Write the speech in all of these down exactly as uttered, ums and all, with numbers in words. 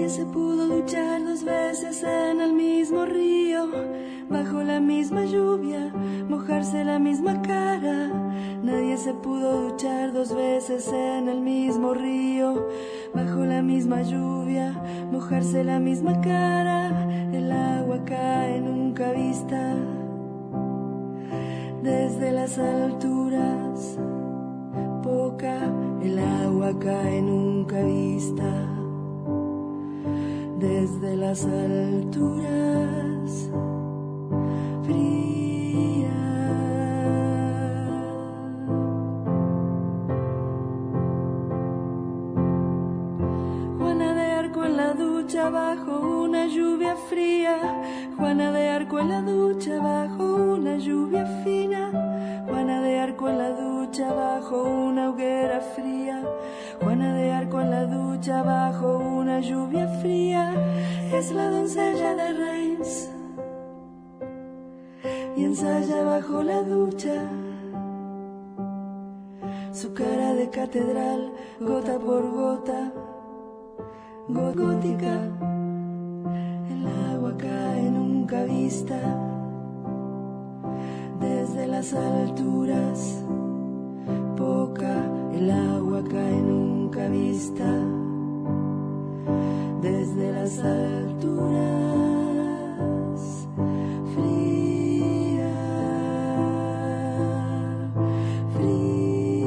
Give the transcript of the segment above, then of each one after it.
Nadie se pudo duchar dos veces en el mismo río, bajo la misma lluvia, mojarse la misma cara. Nadie se pudo duchar dos veces en el mismo río, bajo la misma lluvia, mojarse la misma cara. El agua cae nunca vista desde las alturas, poca. El agua cae nunca vista desde las alturas, fría. Juana de Arco en la ducha bajo una lluvia fría. Juana de Arco en la ducha bajo una lluvia fina. Juana de Arco en la ducha bajo una hoguera fría. Juana de Arco en la ducha bajo una lluvia fría. Es la doncella de Reims y ensaya bajo la ducha su cara de catedral, gota por gota, go- gótica. El agua cae nunca vista desde las alturas, poca. El agua cae nunca vista desde las alturas, fría, fría.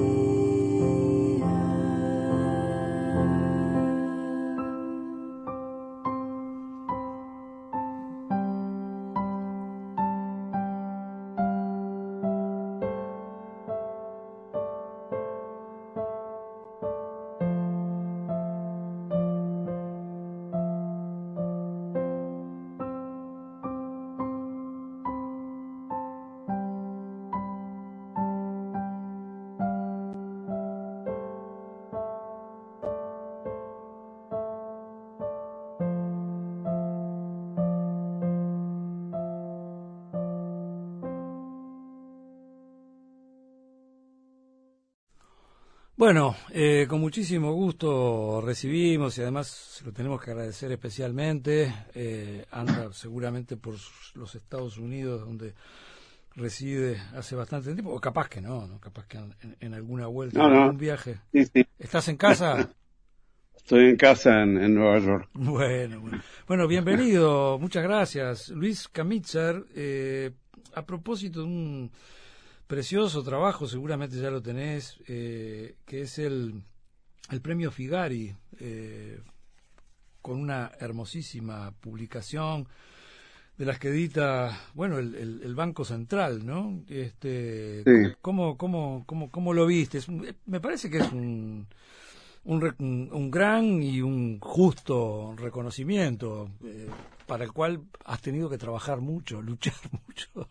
Bueno, eh, con muchísimo gusto recibimos y además se lo tenemos que agradecer especialmente. Eh, anda seguramente por los Estados Unidos, donde reside hace bastante tiempo, o capaz que no, ¿no? Capaz que en, en alguna vuelta, No, en no. algún viaje. Sí, sí. ¿Estás en casa? Estoy en casa en, en Nueva York. Bueno, bueno, bueno, bienvenido, muchas gracias. Luis Kamitzer, eh, a propósito de un precioso trabajo, seguramente ya lo tenés, eh, que es el, el premio Figari, eh, con una hermosísima publicación de las que edita, bueno, el, el, el Banco Central, ¿no? Este, Sí. ¿cómo, cómo, cómo, cómo lo viste? Es un, me parece que es un, un, un gran y un justo reconocimiento, eh, para el cual has tenido que trabajar mucho, luchar mucho.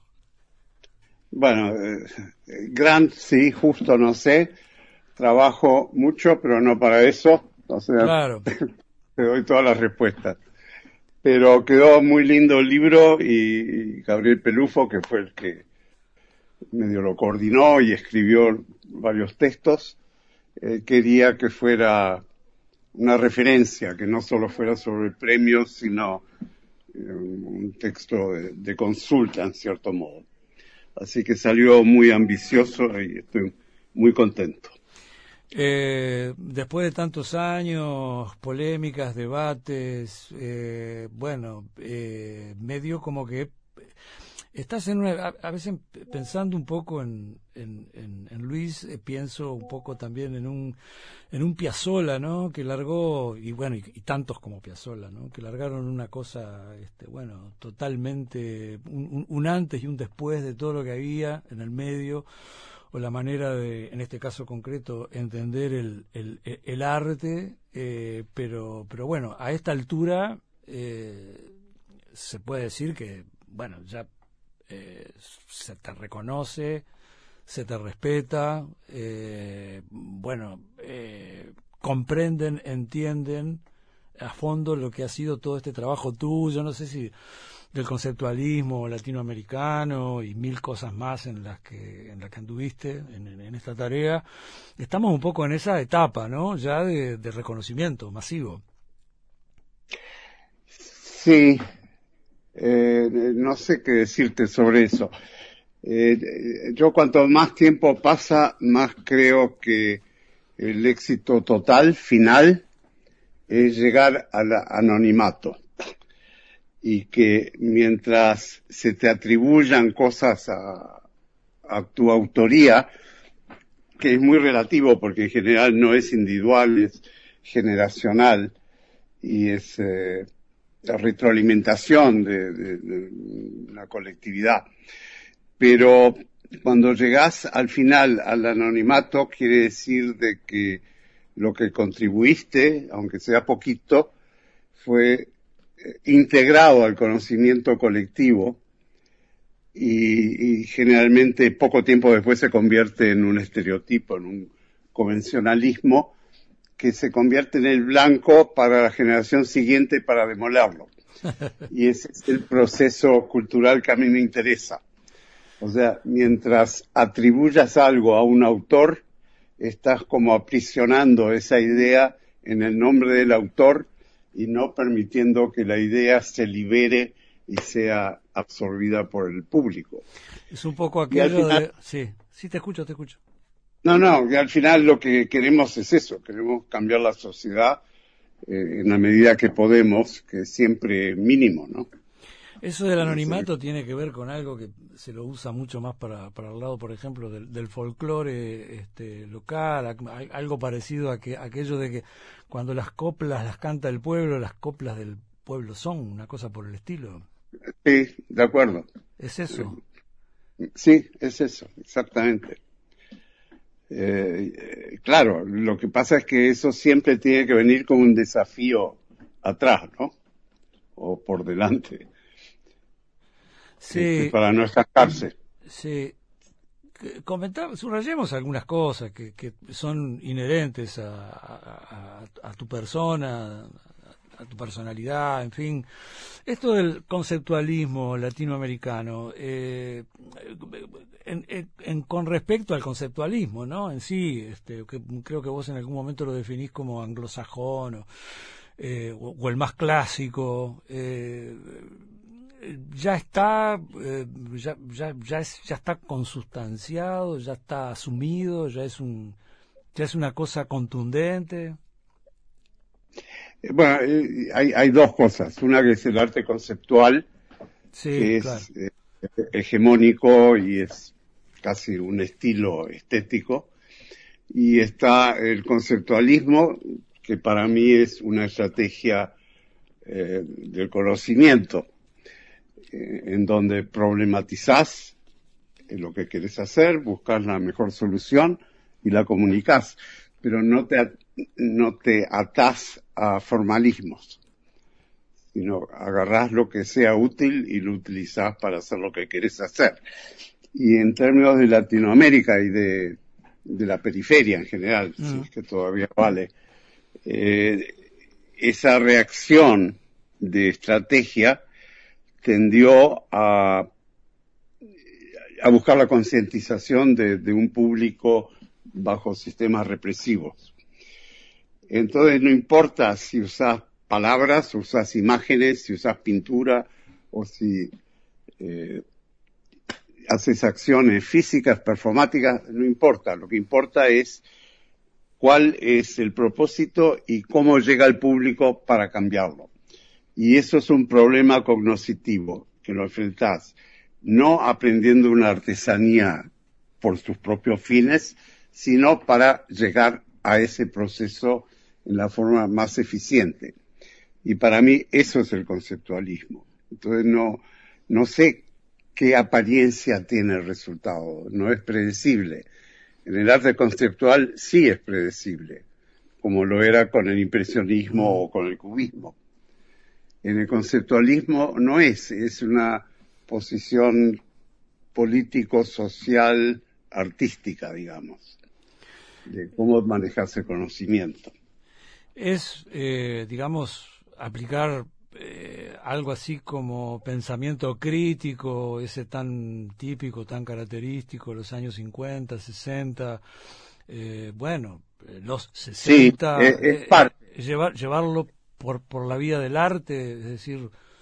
Bueno, eh, Grant sí, justo no sé. Trabajo mucho, pero no para eso. O sea, Claro. te doy todas las respuestas. Pero quedó muy lindo el libro y, y Gabriel Pelufo, que fue el que medio lo coordinó y escribió varios textos, eh, quería que fuera una referencia, que no solo fuera sobre el premio, sino eh, un texto de, de consulta, en cierto modo. Así que salió muy ambicioso y estoy muy contento. Eh, después de tantos años, polémicas, debates, eh, bueno, eh, medio como que estás en una, a, a veces pensando un poco en, en, en, en Luis, eh, pienso un poco también en un en un Piazzolla, ¿no? Que largó, y bueno, y, y tantos como Piazzolla, ¿no? Que largaron una cosa, este, bueno, totalmente, un, un, un antes y un después de todo lo que había en el medio, o la manera de, en este caso concreto, entender el, el, el arte, eh, pero, pero bueno, a esta altura eh, se puede decir que, bueno, ya eh, se te reconoce, se te respeta, eh, bueno, eh, comprenden, entienden a fondo lo que ha sido todo este trabajo tuyo, no sé si del conceptualismo latinoamericano y mil cosas más en las que en las que anduviste en, en esta tarea. Estamos un poco en esa etapa, ¿no? Ya de, de reconocimiento masivo. Sí, eh, no sé qué decirte sobre eso. Eh, yo cuanto más tiempo pasa, más creo que el éxito total, final, es llegar al anonimato. Y que mientras se te atribuyan cosas a, a tu autoría, que es muy relativo porque en general no es individual, es generacional y es eh, la retroalimentación de, de, de una colectividad. Pero cuando llegás al final al anonimato, quiere decir de que lo que contribuiste, aunque sea poquito, fue integrado al conocimiento colectivo y, y generalmente poco tiempo después se convierte en un estereotipo, en un convencionalismo que se convierte en el blanco para la generación siguiente para demolerlo. Y ese es el proceso cultural que a mí me interesa. O sea, mientras atribuyas algo a un autor, estás como aprisionando esa idea en el nombre del autor y no permitiendo que la idea se libere y sea absorbida por el público. Es un poco aquello final, de... Sí, sí, te escucho, te escucho. No, no, y al final lo que queremos es eso, queremos cambiar la sociedad eh, en la medida que podemos, que es siempre mínimo, ¿no? Eso del anonimato tiene que ver con algo que se lo usa mucho más para, para el lado, por ejemplo, del, del folclore este, local, a, algo parecido a que aquello de que cuando las coplas las canta el pueblo, las coplas del pueblo son, una cosa por el estilo. Sí, de acuerdo. ¿Es eso? Sí, es eso, exactamente. Eh, claro, lo que pasa es que eso siempre tiene que venir con un desafío atrás, ¿no? O por delante. Sí. Este, para no estancarse. Sí. Comentar, subrayemos algunas cosas que, que son inherentes a, a, a, a tu persona, a tu personalidad, en fin. Esto del conceptualismo latinoamericano, eh, en, en, en, con respecto al conceptualismo, ¿no? En sí, este, que creo que vos en algún momento lo definís como anglosajón o, eh, o, o el más clásico. Eh, ya está eh, ya ya ya, es, ya está consustanciado, ya está asumido, ya es un ya es una cosa contundente. Bueno, eh, hay hay dos cosas, una que es el arte conceptual, sí, que es claro. eh, hegemónico y es casi un estilo estético, y está el conceptualismo, que para mí es una estrategia eh, del conocimiento, en donde problematizás lo que querés hacer, buscas la mejor solución y la comunicás, pero no te, no te atás a formalismos, sino agarrás lo que sea útil y lo utilizás para hacer lo que querés hacer. Y en términos de Latinoamérica y de, de la periferia en general, mm. si es que todavía vale, eh, esa reacción de estrategia tendió a, a buscar la concientización de, de un público bajo sistemas represivos. Entonces no importa si usas palabras, usas imágenes, si usas pintura o si eh, haces acciones físicas, performáticas, no importa. Lo que importa es cuál es el propósito y cómo llega al público para cambiarlo. Y eso es un problema cognoscitivo que lo enfrentás, no aprendiendo una artesanía por sus propios fines, sino para llegar a ese proceso en la forma más eficiente. Y para mí eso es el conceptualismo. Entonces no, no sé qué apariencia tiene el resultado, no es predecible. En el arte conceptual sí es predecible, como lo era con el impresionismo o con el cubismo. En el conceptualismo no es, es una posición político-social artística, digamos, de cómo manejarse el conocimiento. Es, eh, digamos, aplicar eh, algo así como pensamiento crítico, ese tan típico, tan característico, los años cincuenta, sesenta, eh, bueno, los sesenta, sí, es, es parte. Eh, llevar, llevarlo por por la vía del arte, es decir,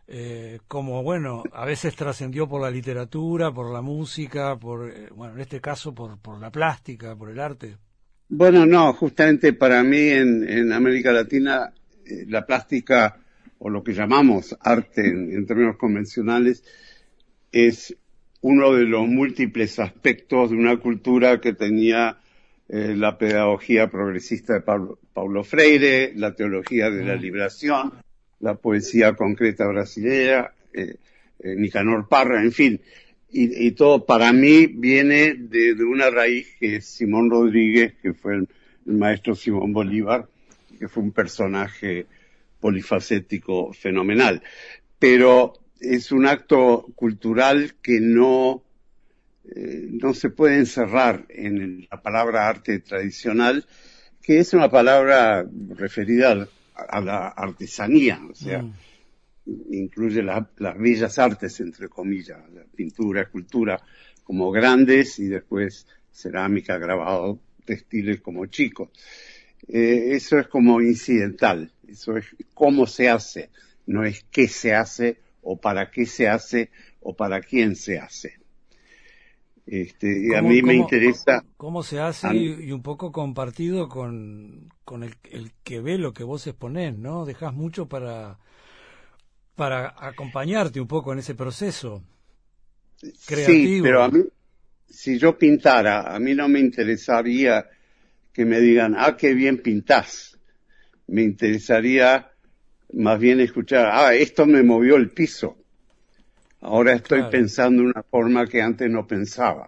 eh, como, bueno, a veces trascendió por la literatura, por la música, por, eh, bueno, en este caso por, por la plástica, por el arte. Bueno, no, justamente para mí en, en América Latina eh, la plástica, o lo que llamamos arte en, en términos convencionales, es uno de los múltiples aspectos de una cultura que tenía eh, la pedagogía progresista de Paulo, Paulo Freire, la teología de la liberación, la poesía concreta brasileña, eh, eh, Nicanor Parra, en fin. Y, y todo para mí viene de, de una raíz que es Simón Rodríguez, que fue el, el maestro Simón Bolívar, que fue un personaje polifacético fenomenal. Pero es un acto cultural que no, eh, no se puede encerrar en la palabra arte tradicional, que es una palabra referida a, a la artesanía, o sea, mm. incluye la, las bellas artes, entre comillas, la pintura, escultura, como grandes, y después cerámica, grabado, textiles como chicos. Eh, eso es como incidental, eso es cómo se hace, no es qué se hace, o para qué se hace, o para quién se hace. Este, y a mí me interesa... ¿Cómo se hace? A, y, y un poco compartido con, con el, el que ve lo que vos exponés, ¿no? Dejás mucho para... para acompañarte un poco en ese proceso creativo. Sí, pero a mí, si yo pintara, a mí no me interesaría que me digan, ah, qué bien pintás. Me interesaría más bien escuchar, ah, esto me movió el piso. Ahora estoy claro. pensando de una forma que antes no pensaba.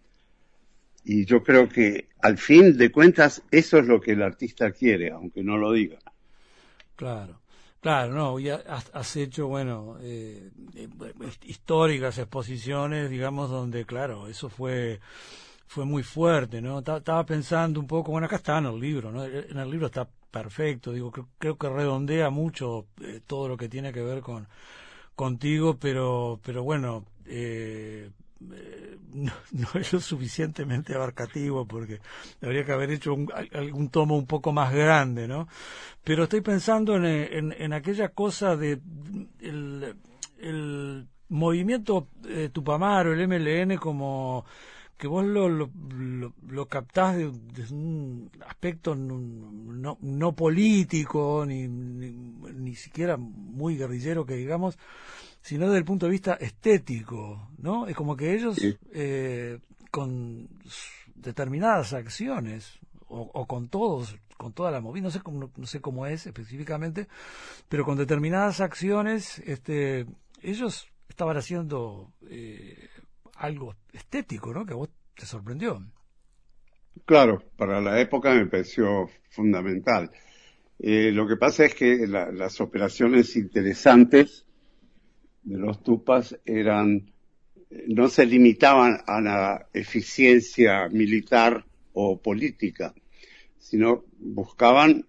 Y yo creo que, al fin de cuentas, eso es lo que el artista quiere, aunque no lo diga. Claro. Claro, no, ya has, has hecho, bueno, eh, eh, históricas exposiciones, digamos, donde, claro, eso fue fue muy fuerte, ¿no? Estaba pensando un poco, bueno, acá está en el libro, ¿no? En el libro está perfecto, digo, creo, creo que redondea mucho eh, todo lo que tiene que ver con contigo, pero, pero bueno, eh, eh, no, no es lo suficientemente abarcativo porque habría que haber hecho un, algún tomo un poco más grande, ¿no? Pero estoy pensando en, en, en aquella cosa de el, el movimiento eh, Tupamaro, el M L N, como que vos lo, lo, lo, lo captás de, de un aspecto no, no, no político, ni, ni, ni siquiera muy guerrillero que digamos, sino desde el punto de vista estético, ¿no? Es como que ellos, sí. eh, con determinadas acciones, o, o con todos, con toda la movida, no sé cómo, no sé cómo es específicamente, pero con determinadas acciones, este, ellos estaban haciendo eh, algo estético, ¿no? Que a vos te sorprendió. Claro, para la época me pareció fundamental. Eh, lo que pasa es que la, las operaciones interesantes de los Tupas eran, no se limitaban a la eficiencia militar o política, sino buscaban,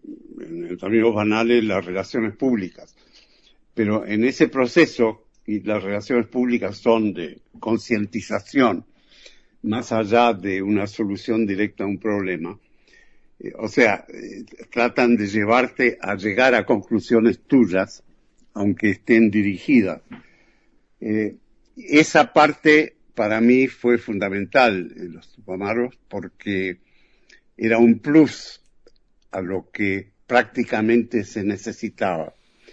en términos banales, las relaciones públicas. Pero en ese proceso, y las relaciones públicas son de concientización, más allá de una solución directa a un problema, eh, o sea, eh, tratan de llevarte a llegar a conclusiones tuyas, aunque estén dirigidas. Eh, esa parte para mí fue fundamental en los Tupamaros porque era un plus a lo que prácticamente se necesitaba.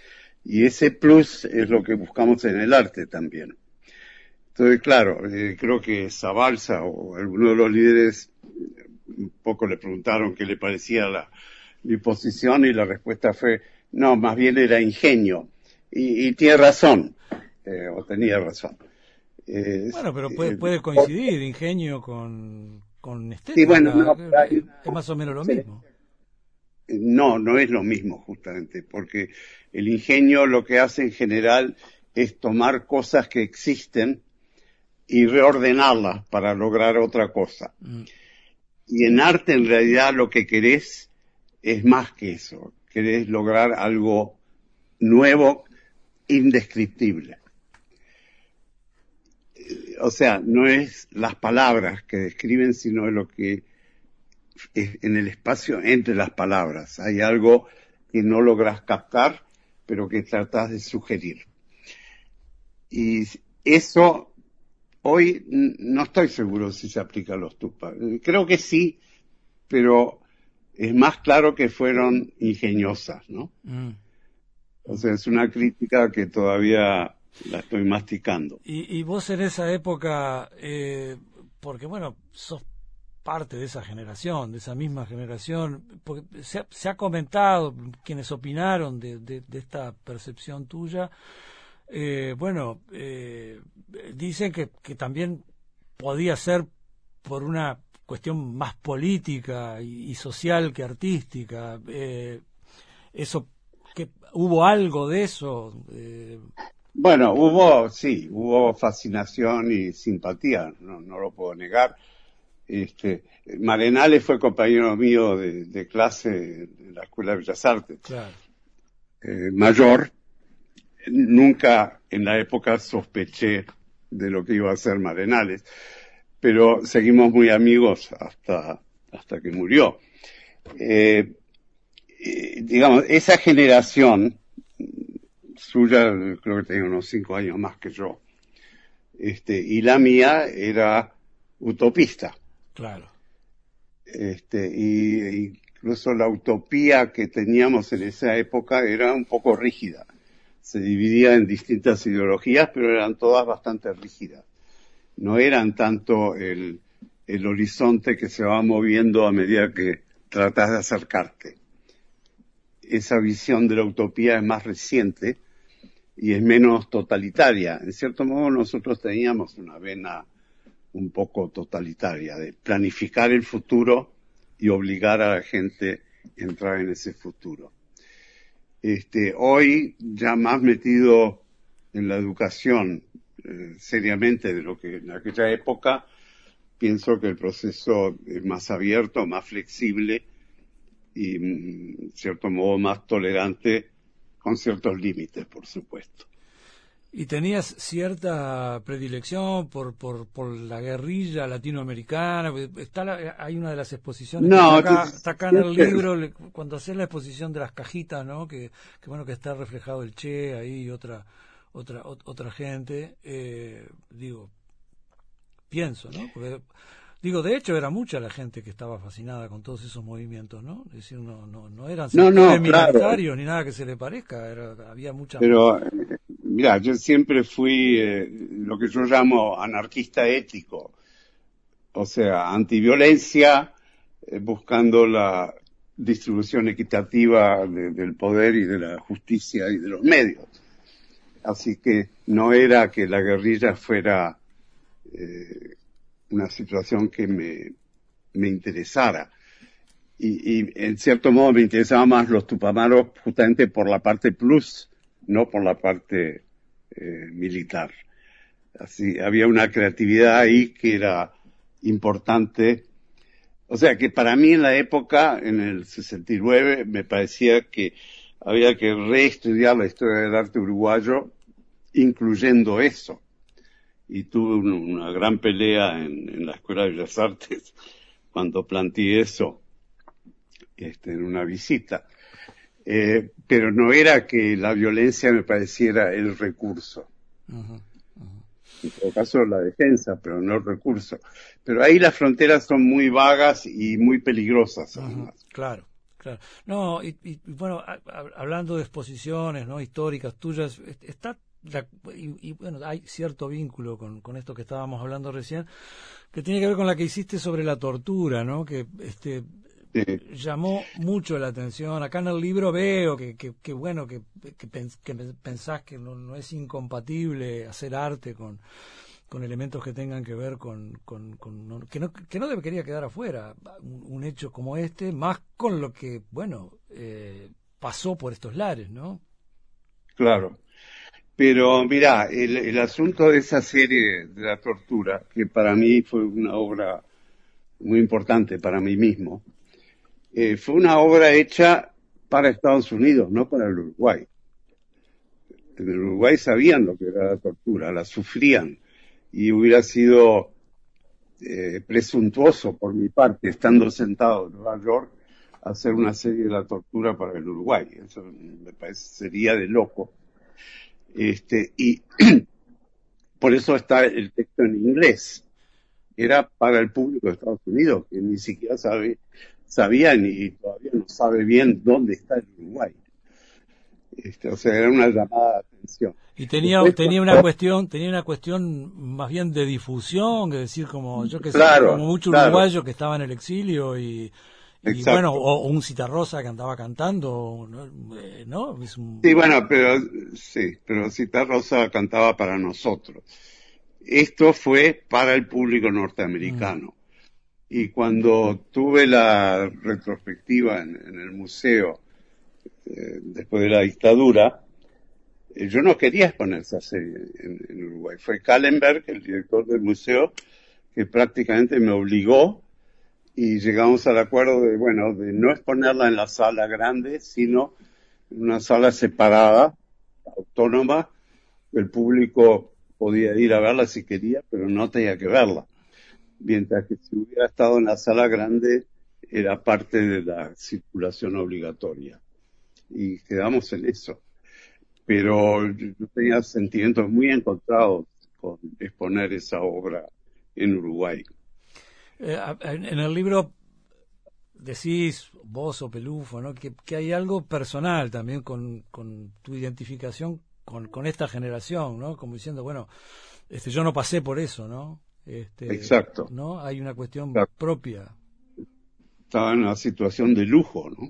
Y ese plus es lo que buscamos en el arte también. Entonces, claro, eh, creo que Zabalza o alguno de los líderes un poco le preguntaron qué le parecía la disposición y la respuesta fue, no, más bien era ingenio. Y, y tiene razón, eh, o tenía razón. Eh, bueno, pero puede, eh, puede coincidir ingenio con, con estética. Sí, bueno, no, es, es más o menos lo mismo. No, no es lo mismo justamente, porque el ingenio lo que hace en general es tomar cosas que existen y reordenarlas para lograr otra cosa. Mm. Y en arte en realidad lo que querés es más que eso, querés lograr algo nuevo, indescriptible. O sea, no es las palabras que describen, sino lo que es en el espacio entre las palabras. Hay algo que no logras captar, pero que tratás de sugerir. y eso hoy no estoy seguro si se aplica a los Tupac. Creo que sí, pero es más claro que fueron ingeniosas, ¿no? Mm. O sea, es una crítica que todavía la estoy masticando. Y, y vos en esa época, eh, porque bueno, sos parte de esa generación, de esa misma generación, porque se ha, se ha comentado, quienes opinaron de, de, de esta percepción tuya, eh, bueno, eh, dicen que, que también podía ser por una cuestión más política y, y social que artística. Eh, eso, que hubo algo de eso. Eh... Bueno, hubo, sí, hubo fascinación y simpatía, no, no lo puedo negar. Este, Marenales fue compañero mío de, de clase en la Escuela de Bellas Artes. Claro. Eh, mayor. Nunca en la época sospeché de lo que iba a hacer Marenales, pero seguimos muy amigos hasta, hasta que murió. Eh, eh, digamos, esa generación suya, creo que tenía unos cinco años más que yo, este, y la mía era utopista. Claro. Este, y incluso la utopía que teníamos en esa época era un poco rígida. Se dividía en distintas ideologías, pero eran todas bastante rígidas. No eran tanto el, el horizonte que se va moviendo a medida que tratas de acercarte. Esa visión de la utopía es más reciente y es menos totalitaria. En cierto modo, nosotros teníamos una vena un poco totalitaria, de planificar el futuro y obligar a la gente a entrar en ese futuro. Este, hoy, ya más metido en la educación eh, seriamente de lo que en aquella época, pienso que el proceso es más abierto, más flexible y, en cierto modo, más tolerante, con ciertos límites, por supuesto. ¿Y tenías cierta predilección por por, por la guerrilla latinoamericana? Está la, hay una de las exposiciones no, que está acá, está acá en el libro, le, cuando haces la exposición de las cajitas, ¿no? Que, que bueno, que está reflejado el Che ahí y otra otra otra gente. Eh, digo, pienso, ¿no? Porque, digo, de hecho era mucha la gente que estaba fascinada con todos esos movimientos, ¿no? Es decir, no no no eran no, no, minoritarios claro. ni nada que se le parezca, era, había mucha. Pero mira, yo siempre fui eh, lo que yo llamo anarquista ético, o sea, antiviolencia, eh, buscando la distribución equitativa de, del poder y de la justicia y de los medios. Así que no era que la guerrilla fuera eh, una situación que me, me interesara. Y, y en cierto modo me interesaban más los Tupamaros justamente por la parte plus, no por la parte eh, militar. Así, había una creatividad ahí que era importante. O sea, que para mí en la época, en el sesenta y nueve, me parecía que había que reestudiar la historia del arte uruguayo, incluyendo eso. Y tuve un, una gran pelea en, en la Escuela de Bellas Artes cuando planteé eso este, en una visita. Eh, pero no era que la violencia me pareciera el recurso. Uh-huh, uh-huh. En todo caso la defensa, pero no el recurso. Pero ahí las fronteras son muy vagas y muy peligrosas, además. Uh-huh, claro, claro. No, y, y bueno, a, a, hablando de exposiciones, ¿no?, históricas tuyas, está la, y, y bueno, hay cierto vínculo con, con esto que estábamos hablando recién, que tiene que ver con la que hiciste sobre la tortura, ¿no? Que este Sí. llamó mucho la atención. Acá en el libro veo que, que, que bueno, que, que, pens, que pensás que no, no es incompatible hacer arte con, con elementos que tengan que ver con, con, con no, que no que no debería quedar afuera un, un hecho como este, más con lo que, bueno, eh, pasó por estos lares, ¿no? Claro. Pero mirá, el, el asunto de esa serie de la tortura, que para mí fue una obra muy importante para mí mismo, Eh, fue una obra hecha para Estados Unidos, no para el Uruguay. En el Uruguay sabían lo que era la tortura, la sufrían, y hubiera sido eh, presuntuoso por mi parte, estando sentado en Nueva York, hacer una serie de la tortura para el Uruguay. Eso me parece sería de loco. Este, y por eso está el texto en inglés. Era para el público de Estados Unidos, que ni siquiera sabe, sabía ni y todavía no sabe bien dónde está el Uruguay. Este, o sea, era una llamada de atención. Y tenía Después, tenía una cuando- cuestión tenía una cuestión más bien de difusión, es decir, como yo que sé, Claro, como mucho claro. uruguayo que estaba en el exilio y, y Exacto. bueno, o, o un Citarrosa que andaba cantando, ¿no? Eh, ¿no? Es un- Sí, bueno, pero sí, pero Citarrosa cantaba para nosotros. Esto fue para el público norteamericano. Y cuando tuve la retrospectiva en, en el museo, eh, después de la dictadura, eh, yo no quería exponer esa serie en, en Uruguay. Fue Kallenberg, el director del museo, que prácticamente me obligó y llegamos al acuerdo de, bueno, de no exponerla en la sala grande, sino en una sala separada, autónoma. El público podía ir a verla si quería, pero no tenía que verla. Mientras que si hubiera estado en la sala grande, era parte de la circulación obligatoria. Y quedamos en eso. Pero yo tenía sentimientos muy encontrados con exponer esa obra en Uruguay. Eh, a- en, en el libro decís, vos o Pelufo, ¿no? que, que hay algo personal también con, con tu identificación con, con esta generación, ¿no? Como diciendo, bueno, este, yo no pasé por eso, ¿no? Este, Exacto. ¿no? Hay una cuestión Exacto. propia. Estaba en una situación de lujo, ¿no?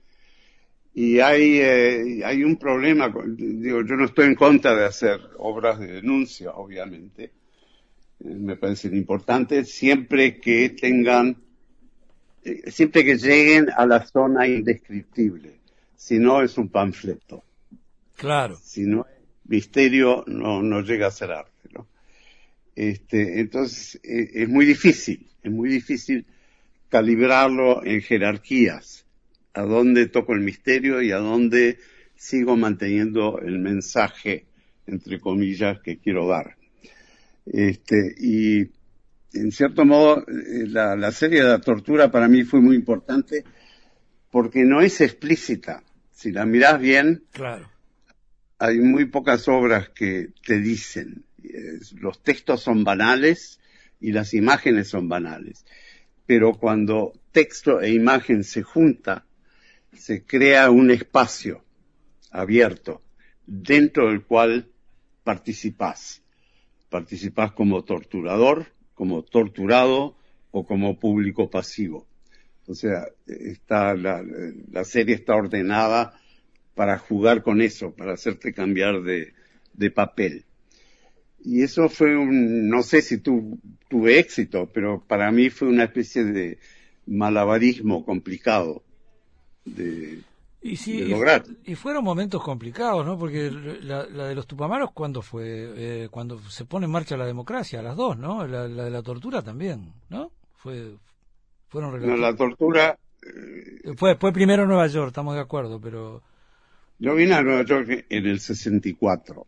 Y hay, eh, hay un problema, con- digo, yo no estoy en contra de hacer obras de denuncia, obviamente. Eh, me parecen importantes siempre que tengan, eh, siempre que lleguen a la zona indescriptible. Si no, es un panfleto. Claro. Si no es misterio, no, no llega a ser arte, ¿no? Este, entonces, eh, es muy difícil, es muy difícil calibrarlo en jerarquías, a dónde toco el misterio y a dónde sigo manteniendo el mensaje, entre comillas, que quiero dar. Este, y en cierto modo, eh, la, la serie de la tortura para mí fue muy importante porque no es explícita. Si la mirás bien, Claro. hay muy pocas obras que te dicen. Eh, Los textos son banales y las imágenes son banales. Pero cuando texto e imagen se juntan, se crea un espacio abierto dentro del cual participás. Participás como torturador, como torturado o como público pasivo. O sea, está la, la serie está ordenada para jugar con eso, para hacerte cambiar de, de papel. Y eso fue un, no sé si tu, tuve éxito, pero para mí fue una especie de malabarismo complicado de, Y sí, de y, fu- lograr. y fueron momentos complicados, ¿no? Porque la, la de los Tupamaros, ¿cuándo fue? Eh, cuando se pone en marcha la democracia, las dos, ¿no? La, la de la tortura también, ¿no? Fue, fueron No, relativos. la tortura, eh, Fue, fue primero en Nueva York, estamos de acuerdo, pero yo vine a Nueva York en el sesenta y cuatro,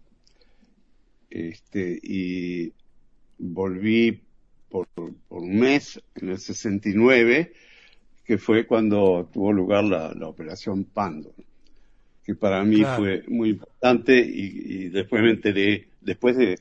este, y volví por, por un mes en el sesenta y nueve, que fue cuando tuvo lugar la, la operación Pando, que para mí claro. fue muy importante y, y después me enteré, después de,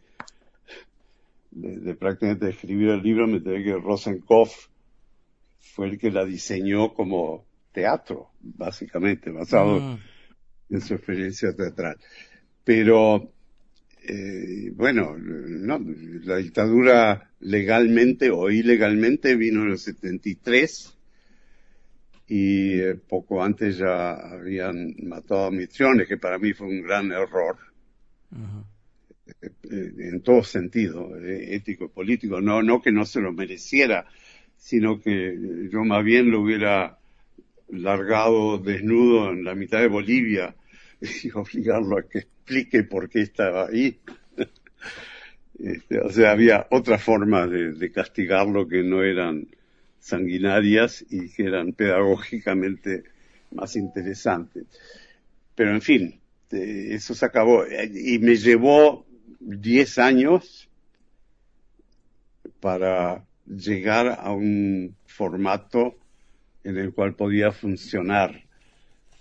de, de prácticamente escribir el libro, me enteré que Rosenkopf fue el que la diseñó como teatro, básicamente, basado Mm, en su experiencia teatral. Pero, eh, bueno, no, la dictadura legalmente o ilegalmente vino en el setenta y tres y eh, poco antes ya habían matado a Misiones, que para mí fue un gran error, ujú. eh, en todo sentido, eh, ético y político. No, no que no se lo mereciera, sino que yo más bien lo hubiera largado desnudo en la mitad de Bolivia y obligarlo a que explique por qué estaba ahí. Este, o sea, había otras formas de, de castigarlo que no eran sanguinarias y que eran pedagógicamente más interesantes. Pero en fin, eh, eso se acabó. Y me llevó diez años para llegar a un formato en el cual podía funcionar,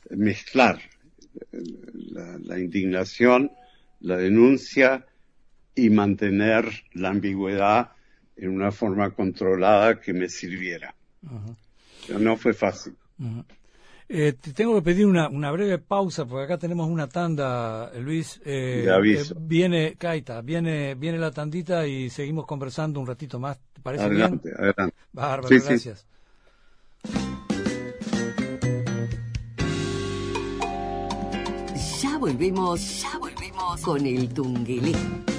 mezclar la, la indignación, la denuncia y mantener la ambigüedad en una forma controlada que me sirviera. Uh-huh. Pero no fue fácil. Uh-huh. Eh, te tengo que pedir una, una breve pausa porque acá tenemos una tanda, Luis. Eh, De aviso. Eh, viene, Caita, viene, viene la tandita y seguimos conversando un ratito más. ¿Te parece adelante, bien? Adelante, Bárbaro, sí, gracias. Sí. Ya volvemos, ya volvemos con el Tungelé.